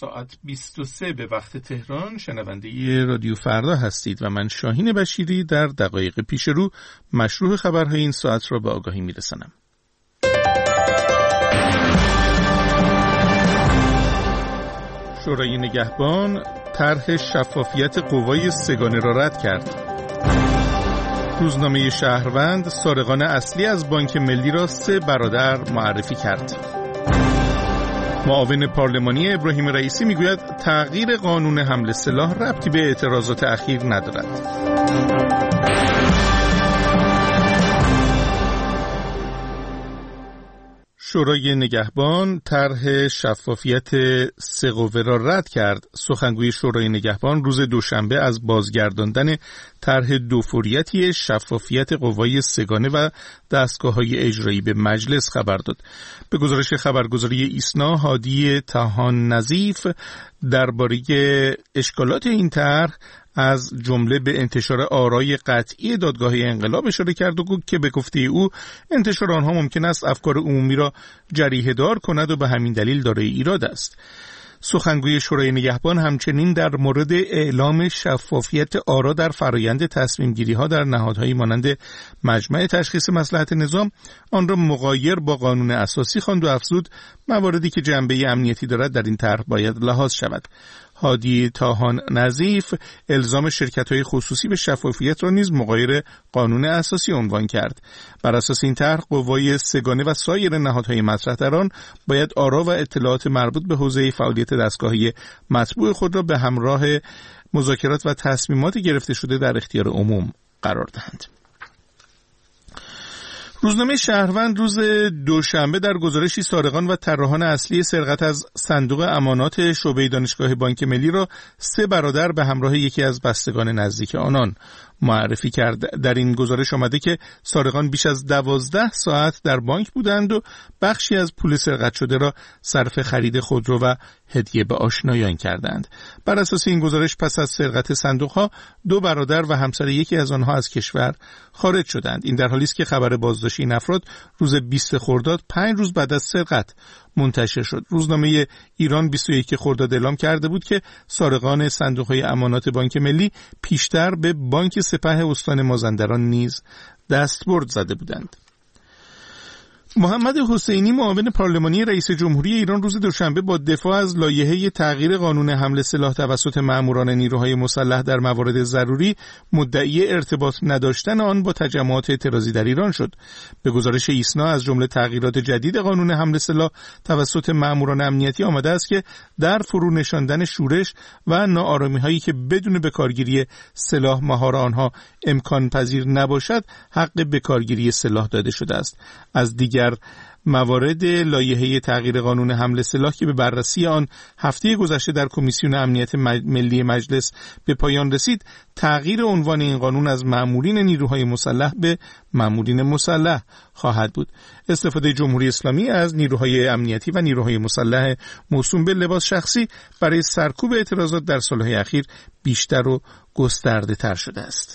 ساعت 23 به وقت تهران شنونده رادیو فردا هستید و من شاهین بشیری در دقایق پیش رو مشروع خبرهای این ساعت را به آگاهی میرسانم. شورای نگهبان طرح شفافیت قوای سگانه را رد کرد. روزنامه شهروند سارقان اصلی از بانک ملی را 3 برادر معرفی کرد. معاون پارلمانی ابراهیم رئیسی میگوید تغییر قانون حمل سلاح ربطی به اعتراضات اخیر ندارد. شورای نگهبان طرح شفافیت 3 قوه را رد کرد. سخنگوی شورای نگهبان روز دوشنبه از بازگرداندن طرح دوفوریتی شفافیت قوای سگانه و دستگاه‌های اجرایی به مجلس خبر داد. به گزارش خبرگزاری ایسنا، هادی طاهان نظیف درباره اشکالات این طرح از جمله به انتشار آرای قطعی دادگاه انقلاب اشاره کرد و گفت که به گفته او انتشار آنها ممکن است افکار عمومی را جریحه دار کند و به همین دلیل دارای ایراد است. سخنگوی شورای نگهبان همچنین در مورد اعلام شفافیت آرا در فرایند تصمیم گیری ها در نهادهایی مانند مجمع تشخیص مصلحت نظام آن را مغایر با قانون اساسی خواند و افزود مواردی که جنبه امنیتی دارد در این طرح باید لحاظ شود. هادی طاهان نظیف الزام شرکت‌های خصوصی به شفافیت را نیز مغایر قانون اساسی عنوان کرد. بر اساس این طرح قوای سگانه و سایر نهادهای مطرح در آن باید آرا و اطلاعات مربوط به حوزه فعالیت دستگاهی مطبوع خود را به همراه مذاکرات و تصمیمات گرفته شده در اختیار عموم قرار دهند. روزنامه شهروند روز دوشنبه در گزارشی سارقان و طراحان اصلی سرقت از صندوق امانات شعبه دانشگاه بانک ملی را 3 برادر به همراه یکی از بستگان نزدیک آنان معرفی کرد. در این گزارش آمده که سارقان بیش از 12 ساعت در بانک بودند و بخشی از پول سرقت شده را صرف خرید خودرو و هدیه به آشنایان کردند. بر اساس این گزارش پس از سرقت صندوق‌ها 2 برادر و همسر یکی از آنها از کشور خارج شدند. این در حالی است که خبر بازداشت این افراد روز 20 خرداد 5 روز بعد از سرقت منتشر شد. روزنامه ایران 21 خرداد اعلام کرده بود که سارقان صندوق‌های امانات بانک ملی پیشتر به بانک سپه استان مازندران نیز دستبرد زده بودند. محمد حسینی معاون پارلمانی رئیس جمهوری ایران روز دوشنبه با دفاع از لایحه تغییر قانون حمل سلاح توسط ماموران نیروهای مسلح در موارد ضروری مدعی ارتباط نداشتن آن با تجمعات اعتراضی در ایران شد. به گزارش ایسنا از جمله تغییرات جدید قانون حمل سلاح توسط ماموران امنیتی آمده است که در فرو نشاندن شورش و ناآرامی‌هایی که بدون بکارگیری سلاح مهار آنها امکان پذیر نباشد حق بکارگیری سلاح داده شده است. از دیگر موارد لایحه تغییر قانون حمل سلاح که به بررسی آن هفته گذشته در کمیسیون امنیت ملی مجلس به پایان رسید، تغییر عنوان این قانون از مامورین نیروهای مسلح به مامورین مسلح خواهد بود. استفاده جمهوری اسلامی از نیروهای امنیتی و نیروهای مسلح موسوم به لباس شخصی برای سرکوب اعتراضات در سالهای اخیر بیشتر و گسترده تر شده است.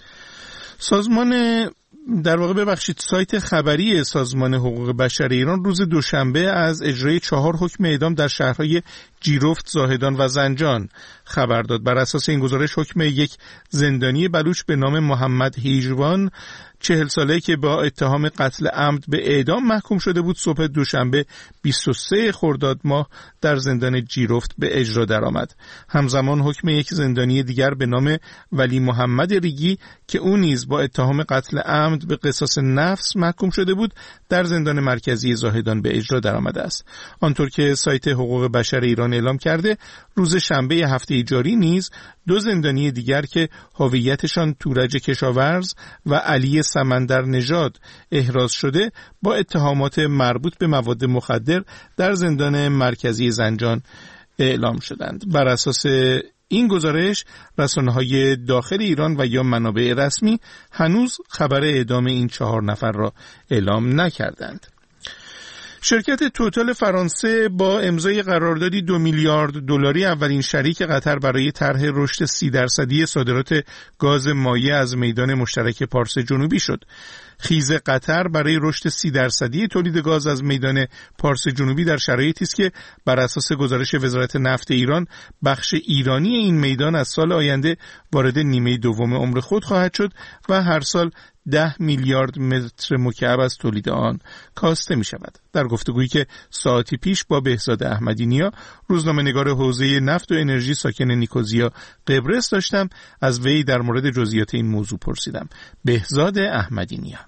سایت خبری سازمان حقوق بشر ایران روز دوشنبه از اجرای 4 حکم اعدام در شهرهای جیرفت، زاهدان و زنجان خبر داد. بر اساس این گزارش حکم یک زندانی بلوچ به نام محمد هیجوان 40 ساله که با اتهام قتل عمد به اعدام محکوم شده بود صبح دوشنبه 23 خرداد ماه در زندان جیرفت به اجرا درآمد. همزمان حکم یک زندانی دیگر به نام ولی محمد ریگی که او نیز با اتهام قتل عمد به قصاص نفس محکوم شده بود در زندان مرکزی زاهدان به اجرا درآمده است. آنطور که سایت حقوق بشر ایران اعلام کرده، روز شنبه هفته جاری نیز 2 زندانی دیگر که هویتشان تورج کشاورز و علی سمندر نژاد احراز شده با اتهامات مربوط به مواد مخدر در زندان مرکزی زنجان اعلام شدند. بر اساس این گزارش رسانه‌های داخل ایران و یا منابع رسمی هنوز خبر اعدام این 4 نفر را اعلام نکردند. شرکت توتال فرانسه با امضای قراردادی 2 میلیارد دلاری اولین شریک قطر برای طرح رشد 30% صادرات گاز مایع از میدان مشترک پارس جنوبی شد. خیز قطر برای رشد 30% تولید گاز از میدان پارس جنوبی در شرایطی است که بر اساس گزارش وزارت نفت ایران بخش ایرانی این میدان از سال آینده وارد نیمه دوم عمر خود خواهد شد و هر سال 10 میلیارد متر مکعب از تولید آن کاسته می شود. در گفتگویی که ساعتی پیش با بهزاد احمدی نیا، روزنامه‌نگار حوزه نفت و انرژی ساکن نیکوزیا قبرس داشتم، از وی در مورد جزئیات این موضوع پرسیدم. بهزاد احمدی نیا: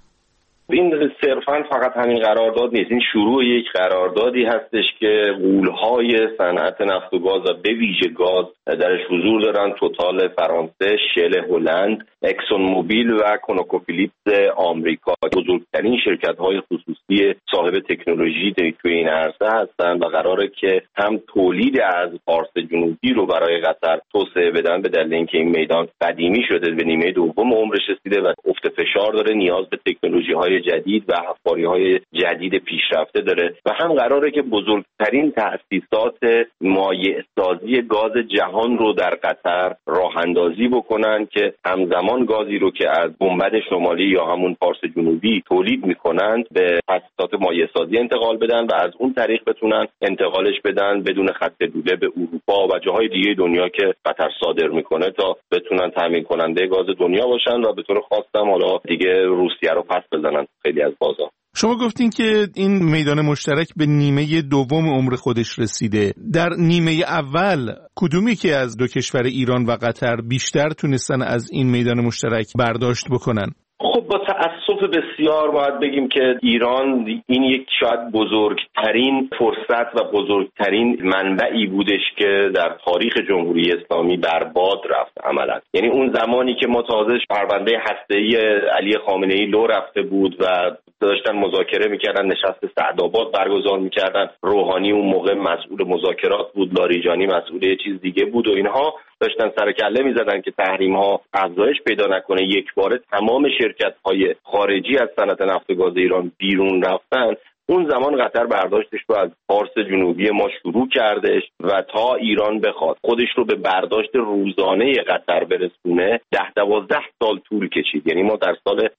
این صرفاً فقط همین قرارداد نیست، این شروع یک قراردادی هستش که غول‌های صنعت نفت و گاز و به ویژه گاز درش حضور دارن. توتال فرانسه، شل هلند، اکسون موبیل و کونوکوفیلیپس آمریکا بزرگترین شرکت‌های خصوصی صاحب تکنولوژی توی این عرصه هستند و قراره که هم تولید از پارس جنوبی رو برای قطر توسعه بدن، به دلیل اینکه این میدان قدیمی شده، به نیمه دوم عمرش رسیده و افت فشار داره، نیاز به تکنولوژی‌های جدید و حفاری‌های جدید پیشرفته داره و هم قراره که بزرگترین تأسیسات مایع‌سازی گاز جهان رو در قطر راه اندازی بکنن که همزمان گازی رو که از گنبد شمالی یا همون پارس جنوبی تولید میکنند به تأسیسات مایع‌سازی انتقال بدن و از اون طریق بتونن انتقالش بدن بدون خط لوله به اروپا و جاهای دیگه دنیا که قطر صادر میکنه تا بتونن تامین کننده گاز دنیا باشن و به طور خاص هم حالا دیگه روسیه رو پس بزنن خیلی از بازار. شما گفتین که این میدان مشترک به نیمه دوم عمر خودش رسیده. در نیمه اول کدومی که از دو کشور ایران و قطر بیشتر تونستن از این میدان مشترک برداشت بکنن؟ خب با تأسف بسیار باید بگیم که ایران این یک شاید بزرگترین فرصت و بزرگترین منبعی بودش که در تاریخ جمهوری اسلامی برباد رفت عملا. یعنی اون زمانی که ما تازه پرونده هسته‌ای علی خامنه‌ای لو رفته بود و داشتن مذاکره میکردن، نشست سعدآباد برگزار میکردن، روحانی اون موقع مسئول مذاکرات بود، لاریجانی مسئول یه چیز دیگه بود و اینها داشتن سر کله میزدن که تحریم ها افزایش پیدا نکنه، یک باره تمام شرکت های خارجی از صنعت نفت و گاز ایران بیرون رفتن. اون زمان قطر برداشتش رو از پارس جنوبی ما شروع کردش و تا ایران بخواد خودش رو به برداشت روزانه قطر برسونه 10-12 سال طول کشید. یعنی ما در سال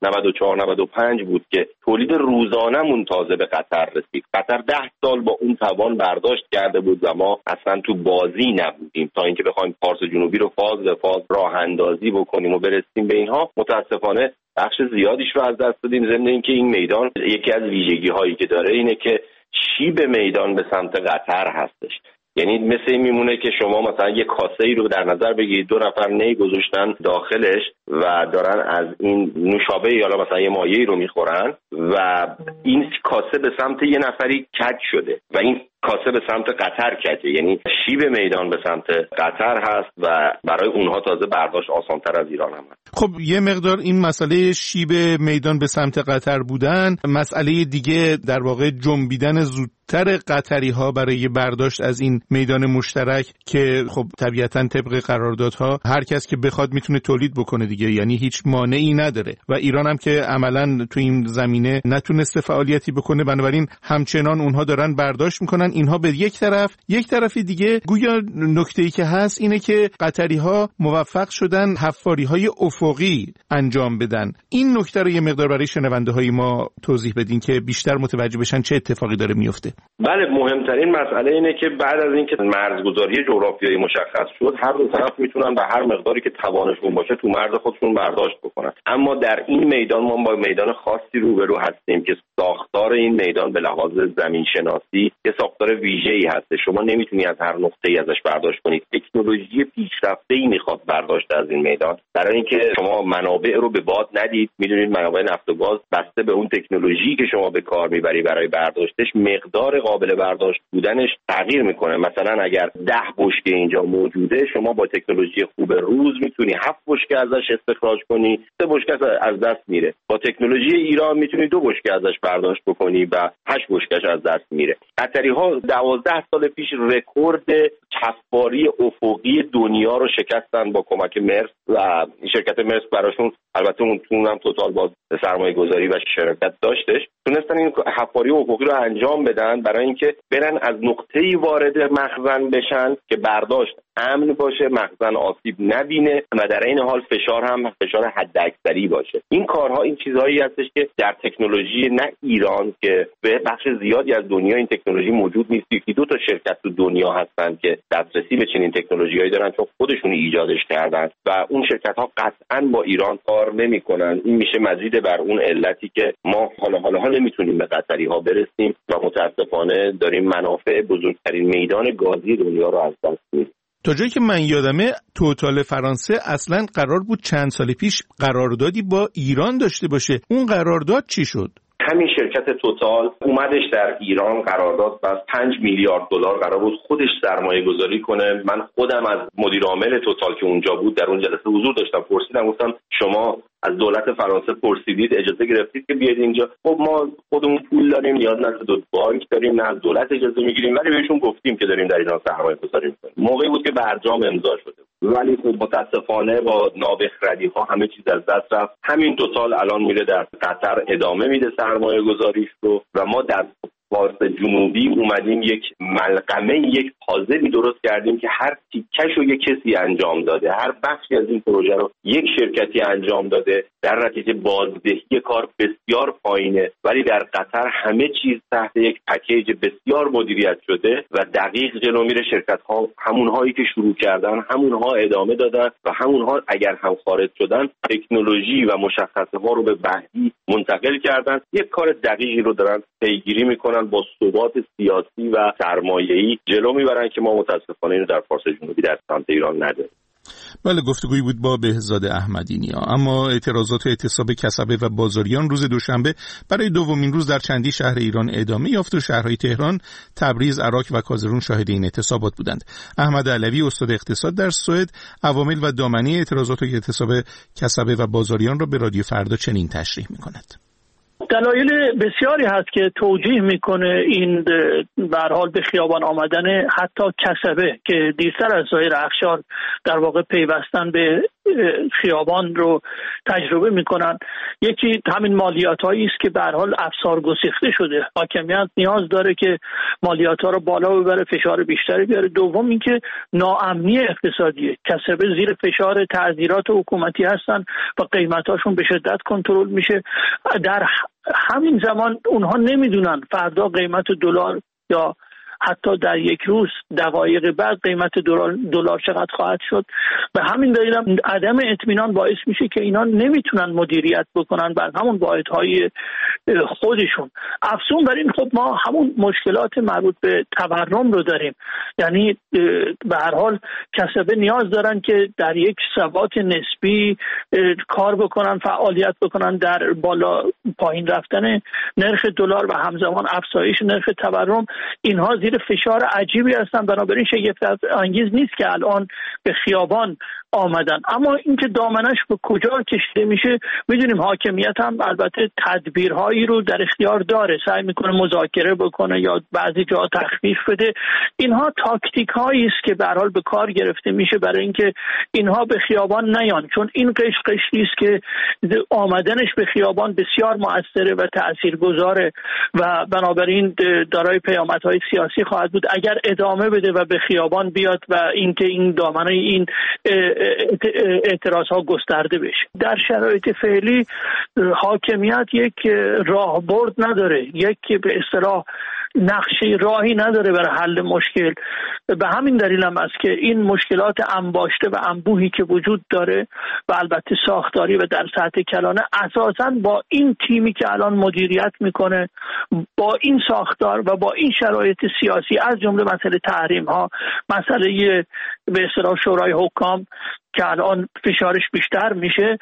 94-95 بود که تولید روزانه‌مون تازه به قطر رسید. قطر 10 سال با اون توان برداشت کرده بود و ما اصلا تو بازی نبودیم تا اینکه بخوایم پارس جنوبی رو فاز به فاز راه اندازی بکنیم و برسیم به اینها. متاسفانه بخش زیادیش رو از دست دادیم. ضمن اینکه این میدان یکی از ویژگی هایی که داره اینه که شیب میدان به سمت قطر هستش. یعنی مثل این میمونه که شما مثلا یک کاسه ای رو در نظر بگیرید، 2 نفر نی گذاشتن داخلش و دارن از این نوشابه یا مثلا یه مایعی رو میخورن و این کاسه به سمت یه نفری کج شده و این کاسه به سمت قطر کجه. یعنی شیب میدان به سمت قطر هست و برای اونها تازه برداشت آسان‌تر از ایران هم هست. خب یه مقدار این مسئله شیب میدان به سمت قطر بودن، مسئله دیگه در واقع جنبیدن زودتر قطری ها برای برداشت از این میدان مشترک که خب طبیعتاً طبق قراردادها هر کس که بخواد میتونه تولید بکنه دیگه، یعنی هیچ مانعی نداره و ایران هم که عملاً تو این زمینه نتونسته فعالیتی بکنه، بنابراین همچنان اونها دارن برداشت میکنن. اینها به یک طرفی دیگه گویا نکته‌ای که هست اینه که قطری‌ها موفق شدن حفاری‌های افقی انجام بدن. این نکته رو یه مقدار برای شنونده‌های ما توضیح بدین که بیشتر متوجه بشن چه اتفاقی داره میفته. بله، مهمترین مسئله اینه که بعد از اینکه مرزگذاری جغرافیایی مشخص شد، هر دو طرف میتونن به هر مقداری که توانشون باشه تو مرز خودشون برداشت بکنن. اما در این میدان ما با میدان خاصی روبرو هستیم که ساختار این میدان به لحاظ زمین شناسی یه ساختار ویژه‌ای هست. شما نمیتونی از هر نقطه‌ای ازش برداشت کنید. تکنولوژی پیشرفته‌ای میخواد برداشت از این میدان. برای اینکه شما منابع رو به باد ندید، میدونید منابع نفت و گاز بسته به اون تکنولوژی که شما به کار میبری برای برداشتش، مقدار قابل برداشت بودنش تغییر میکنه. مثلا اگر 10 بشکه اینجا موجوده، شما با تکنولوژی خوب روز میتونی 7 بشکه ازش استخراج کنی، 3 بشکه از دست میره. با تکنولوژی ایران میتونی 2 بشکه ازش برداشت بکنی و 8 بشکهش از دست میره. قطری‌ها 12 سال پیش رکورد حفاری افقی دنیا رو شکستن با کمک مرس و شرکت مرس براشون، البته اون هم توتال باز سرمایه گذاری و شرکت داشتش، تونستن این حفاری افقی رو انجام بدن برای اینکه برن از نقطه‌ای وارد مخزن بشن که برداشت امن باشه، مخزن آسیب نبینه و در این حال فشار فشار هم فشار حداکثری باشه. این کارها این چیزهایی هستش که در تکنولوژی نه ایران که به بخش زیادی از دنیا این تکنولوژی موجود نیست، یکی دو تا شرکت تو دنیا هستن که دسترسی به چنین تکنولوژیایی دارن چون خودشون ایجادش کردن و اون شرکت ها قطعاً با ایران کار نمی‌کنن. این میشه مزید بر اون علتی که ما حالا نمیتونیم به قطری ها برسیم و متاسفانه داریم منافع بزرگترین میدان گازی دنیا رو از دست میدیم. تا جایی که من یادمه توتال فرانسه اصلا قرار بود چند سال پیش قراردادی با ایران داشته باشه. اون قرارداد چی شد؟ همین شرکت توتال اومدش در ایران قرارداد بس 5 میلیارد دلار قرار بود خودش سرمایه گذاری کنه. من خودم از مدیر عامل توتال که اونجا بود در اون جلسه حضور داشتم، پرسیدم گفتم شما از دولت فرانسه پرسیدید اجازه گرفتید که بیاید اینجا؟ خب ما خودمون پول داریم، نیاز نداره دو بانک داریم، نه از دولت اجازه میگیریم، ولی بهشون گفتیم که داریم در ایران سرمایه گذاری میکنیم. موقعی بود که برجام امضا شده، ولی خب متاسفانه با نابخردی ها همه چیز از دست رفت. همین توتال الان میره در قطر ادامه میده سرمایه گذاریش رو و ما در فارس جنوبی اومدیم یک ملغمه، یک پازلی درست کردیم که هر تیکش رو یک کسی انجام داده، هر بخشی از این پروژه رو یک شرکتی انجام داده، در نتیجه بازدهی کار بسیار پایینه، ولی در قطر همه چیز تحت یک پکیج بسیار مدیریت شده و دقیق جلو میره. شرکت ها همونهایی که شروع کردن همونها ادامه دادن و همونها اگر هم خارج شدن تکنولوژی و مشخصه ها رو به بعدی منتقل کردن. یک کار دقیقی رو دارن پیگیری میکنن، با ثبات سیاسی و سرمایه‌ای جلو میبرن که ما متاسفانه اینو در فارس جنوبی در سمت ایران نداریم. بله، گفتگویی بود با بهزاد احمدی‌نیا. اما اعتراضات اعتصاب کسبه و بازاریان روز دوشنبه برای دومین روز در چندی شهر ایران ادامه یافت و شهرهای تهران، تبریز، عراق و کازرون شاهد این اعتصابات بودند. احمد علوی، استاد اقتصاد در سوئد، عوامل و دامنه اعتراضات اعتصاب کسبه و بازاریان را به رادیو فردا چنین تشریح می‌کند. دلایل بسیاری هست که توجیه میکنه این به هر حال به خیابان آمدن حتی کسبه که دیرتر از سایر اقشار در واقع پیوستن به خیابان رو تجربه میکنن. یکی همین مالیات‌هایی است که به هر حال افسار گسیخته شده. حاکمیت نیاز داره که مالیات‌ها رو بالا ببره، فشار بیشتری بیاره. دوم اینکه ناامنی اقتصادیه. کسبه زیر فشار تعزیرات حکومتی هستن و قیمتاشون به شدت کنترل میشه. در همین زمان اونها نمیدونن فردا قیمت دلار یا حتی در یک روز دقایق بعد قیمت دلار چقدر خواهد شد. به همین دلیل هم عدم اطمینان باعث میشه که اینا نمیتونن مدیریت بکنن بر همون واحدهای خودشون. افزون بر این خب ما همون مشکلات مربوط به تورم رو داریم. یعنی به هر حال کسبه نیاز دارن که در یک ثبات نسبی کار بکنن، فعالیت بکنن در بالا پایین رفتن نرخ دلار و همزمان افزایش نرخ تورم. اینها زیر فشار عجیبی هستن، بنابراین شگفت انگیز نیست که الان به خیابان آمدن. اما اینکه دامنش به کجا کشیده میشه میدونیم. حاکمیت هم البته تدبیرهایی رو در اختیار داره، سعی میکنه مذاکره بکنه یا بعضی جا تخفیف بده. اینها تاکتیک هایی است که به هر حال به کار گرفته میشه برای اینکه اینها به خیابان نیان، چون این قشقشی است که آمدنش به خیابان بسیار مؤثره و تاثیرگذاره و بنابراین دارای پیامدهای سیاسی خواهد بود اگر ادامه بده و به خیابان بیاد و اینکه این دامنه این اعتراض ها گسترده بشه. در شرایط فعلی حاکمیت یک راهبرد نداره، یک به اصطلاح نقشه راهی نداره برای حل مشکل. به همین دلیل هم است که این مشکلات انباشته و انبوهی که وجود داره و البته ساختاری و در سطح کلانه اساساً با این تیمی که الان مدیریت میکنه، با این ساختار و با این شرایط سیاسی از جمله مسئله تحریم ها، مسئله به اصطلاح شورای حکام که الان فشارش بیشتر میشه،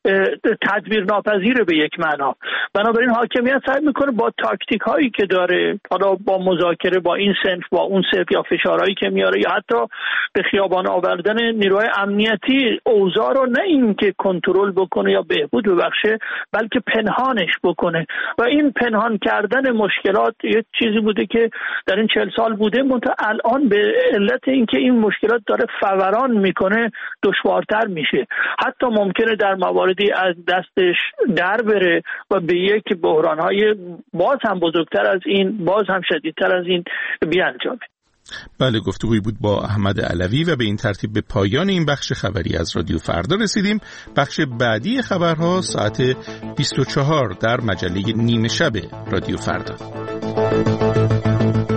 تدبیر ناپذیره به یک معنا. بنابراین حاکمیت سعی میکنه با تاکتیک هایی که داره، حالا با مذاکره با این صنف با اون صنف یا فشارهایی که میاره یا حتی به خیابان آوردن نیروهای امنیتی، اوضاع رو نه این که کنترل بکنه یا بهبود ببخشه بلکه پنهانش بکنه. و این پنهان کردن مشکلات یه چیزی بوده که در این 40 سال بوده، الان به علت اینکه این مشکلات داره فوران میکنه دشوارتر میشه. حتی ممکنه در مواردی از دستش در بره و به یک بحرانهای باز هم بزرگتر از این، باز هم شدیدتر از این بیانجامه. بله، گفتگویی بود با احمد علوی و به این ترتیب به پایان این بخش خبری از رادیو فردا رسیدیم. بخش بعدی خبرها ساعت 24 در مجله نیمه شب رادیو فردا.